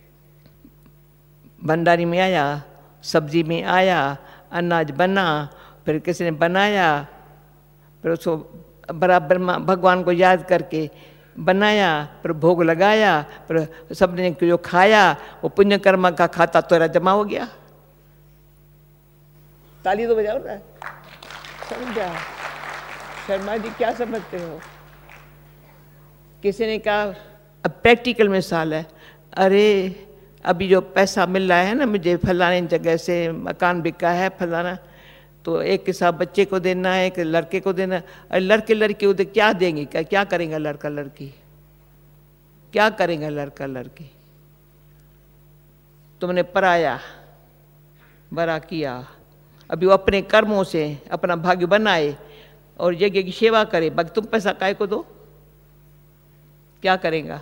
भंडारी में आया, सब्जी में आया, अनाज बना, फिर किसी ने बनाया, फिर उसको बराबर भगवान को याद करके बनाया, फिर भोग लगाया, फिर सबने जो खाया वो पुण्य कर्म का खाता तोरा जमा हो गया। ताली तो बजाओ ना, समझा? शर्मा जी क्या समझते हो? किसी ने कहा, अब प्रैक्टिकल मिसाल है, अरे अभी जो पैसा मिल रहा है ना मुझे फलाने जगह से, मकान बिका है फलाना, तो एक हिसाब बच्चे को देना है, एक लड़के को देना है। अरे लड़के लड़की उधर क्या देंगे? क्या करेंगे लड़का लड़की? क्या करेंगे लड़का लड़की? तुमने पराया बड़ा किया, अभी वो अपने कर्मों से अपना भाग्य बनाए और यज्ञ की सेवा करे, बाकी तुम पैसा काय को दो? क्या करेगा?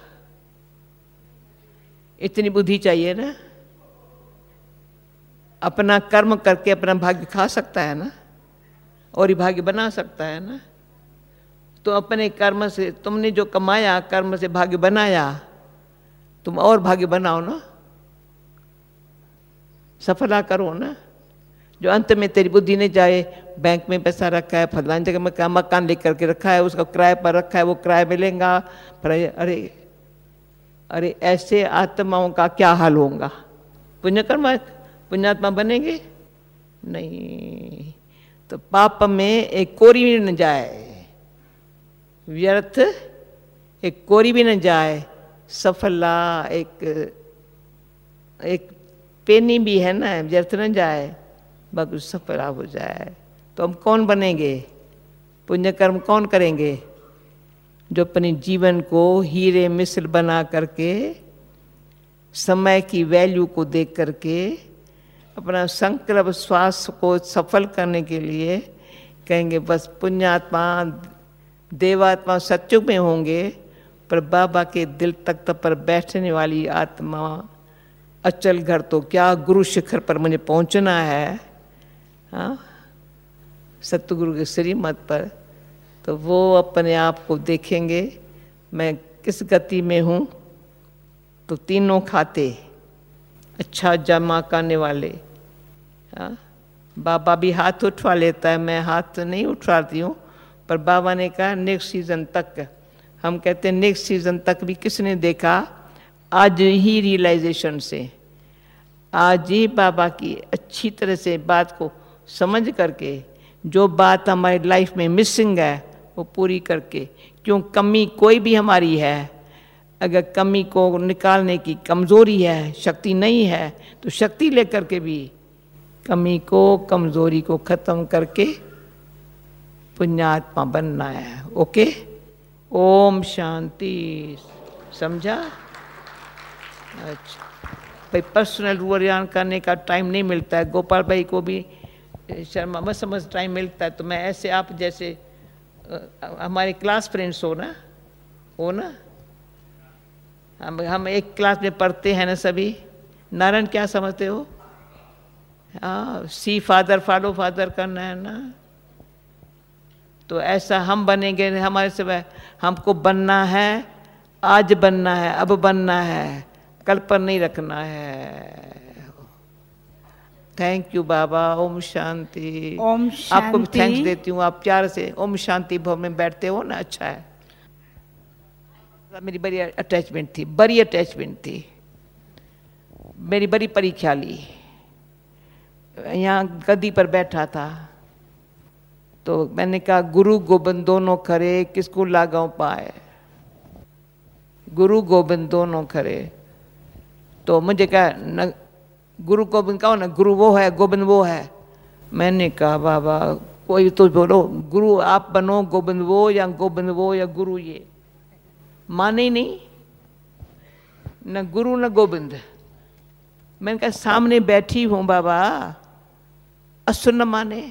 इतनी बुद्धि चाहिए ना। अपना कर्म करके अपना भाग्य खा सकता है ना, और ही भाग्य बना सकता है ना। तो अपने कर्म से तुमने जो कमाया, कर्म से भाग्य बनाया, तुम और भाग्य बनाओ ना, सफला करो ना। जो अंत में तेरी बुद्धि ने जाए, बैंक में पैसा रखा है, फलानी जगह में मकान लेकर के रखा है, उसका किराए पर रखा है, वो किराए मिलेगा, अरे अरे ऐसे आत्माओं का क्या हाल होगा? पुण्यकर्म पुण्यात्मा बनेंगे नहीं। तो पाप में एक कोरी भी न जाए, व्यर्थ एक कोरी भी न जाए, सफला एक पेनी भी है ना, व्यर्थ न जाए, बाकी सफला हो जाए। तो हम कौन बनेंगे? पुण्य कर्म कौन करेंगे? जो अपने जीवन को हीरे मिसल बना करके, समय की वैल्यू को देख करके, अपना संकल्प श्वास को सफल करने के लिए कहेंगे बस पुण्यात्मा देवात्मा सत्युग में होंगे, पर बाबा के दिल तख्त पर बैठने वाली आत्मा अचल घर तो क्या, गुरु शिखर पर मुझे पहुंचना है, हाँ सतगुरु के श्रीमत पर, तो वो अपने आप को देखेंगे मैं किस गति में हूँ। तो तीनों खाते अच्छा जमा करने वाले, हाँ बाबा भी हाथ उठवा लेता है, मैं हाथ तो नहीं उठवाती हूँ, पर बाबा ने कहा नेक्स्ट सीजन तक। हम कहते हैं नेक्स्ट सीजन तक भी किसने देखा, आज ही रियलाइजेशन से, आज ही बाबा की अच्छी तरह से बात को समझ करके, जो बात हमारी लाइफ में मिसिंग है वो पूरी करके, क्यों कमी कोई भी हमारी है, अगर कमी को निकालने की कमज़ोरी है, शक्ति नहीं है, तो शक्ति लेकर के भी कमी को कमज़ोरी को ख़त्म करके पुण्यात्मा बनना है। ओके, ओम शांति। समझा? अच्छा भाई, पर्सनल रूरियान करने का टाइम नहीं मिलता है। गोपाल भाई को भी शर्मा मत समझ टाइम मिलता है, तो मैं ऐसे आप जैसे हमारे क्लास फ्रेंड्स हो ना, हम एक क्लास में पढ़ते हैं ना सभी। नारायण क्या समझते हो? हाँ, सी फादर फॉलो फादर करना है ना। तो ऐसा हम बनेंगे, हमारे से हमको बनना है, आज बनना है, अब बनना है, कल पर नहीं रखना है। थैंक यू बाबा। ओम शांति।
ओम शांति।
आपको भी थैंक्स देती हूँ, आप प्यार से ओम शांति भव में बैठते हो ना, अच्छा है। मेरी बड़ी अटैचमेंट थी, मेरी बड़ी परीक्षा ली। यहाँ गद्दी पर बैठा था, तो मैंने कहा गुरु गोबिंद दोनों खरे, किसको लगाऊं पाए। गुरु गोबिंद दोनों खरे, तो मुझे कहा न गुरु गोबिंद कहो ना, गुरु वो है गोबिंद वो है। मैंने कहा बाबा कोई तो बोलो, गुरु आप बनो, गोबिंद वो या गुरु ये। माने ही नहीं, न गुरु न गोबिंद। मैंने कहा सामने बैठी हूँ बाबा, असुर न माने,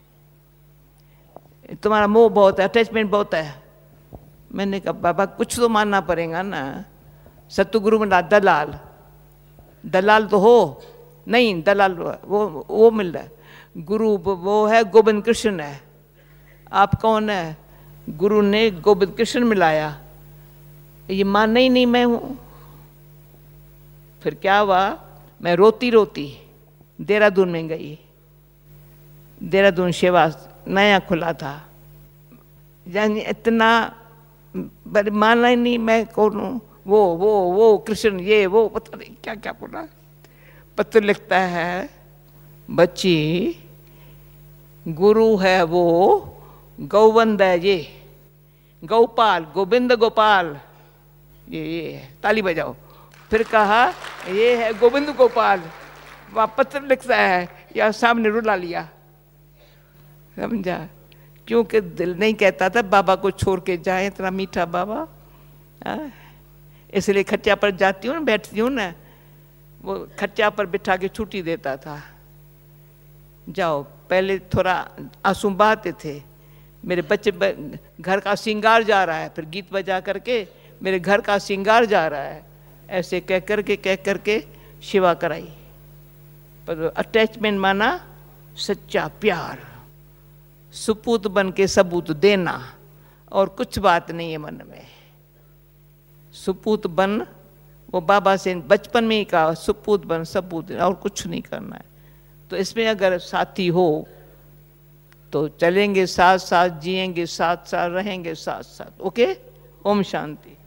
तुम्हारा मोह बहुत है, अटैचमेंट बहुत है। मैंने कहा बाबा कुछ तो मानना पड़ेगा ना। सतगुरु में दलाल तो हो नहीं, दलाल वो मिल रहा है। गुरु वो है, गोविंद कृष्ण है। आप कौन है? गुरु ने गोविंद कृष्ण मिलाया, ये मानना ही नहीं मैं हूं। फिर क्या हुआ, मैं रोती रोती देहरादून में गई। देहरादून सेवा नया खुला था, यानी इतना मानना ही नहीं मैं कौन हूँ। वो कृष्ण, ये वो पता नहीं क्या क्या बोला। पत्र लिखता है, बच्ची गुरु है वो, गौवंद है ये, गोपाल गोविंद गोपाल, ये है, ताली बजाओ। फिर कहा ये है गोविंद गोपाल। वह पत्र लिखता है, या सामने रुला लिया। समझा? क्योंकि दिल नहीं कहता था बाबा को छोड़ के जाए, इतना मीठा बाबा। इसलिए खच्चा पर जाती हूँ ना, बैठती हूँ ना, वो खच्चा पर बिठा के छुट्टी देता था। जाओ, पहले थोड़ा आंसू बहाते थे। मेरे बच्चे घर का श्रृंगार जा रहा है, फिर गीत बजा करके मेरे घर का श्रृंगार जा रहा है, ऐसे कह करके सेवा कराई। पर अटैचमेंट माना सच्चा प्यार, सुपूत बन के सबूत देना, और कुछ बात नहीं है मन में। सुपूत बन, वो बाबा से बचपन में ही कहा, सुपूत बन सबूत, और कुछ नहीं करना है। तो इसमें अगर साथी हो तो चलेंगे साथ साथ, जिएंगे साथ साथ, रहेंगे साथ साथ। ओके, ओम शांति।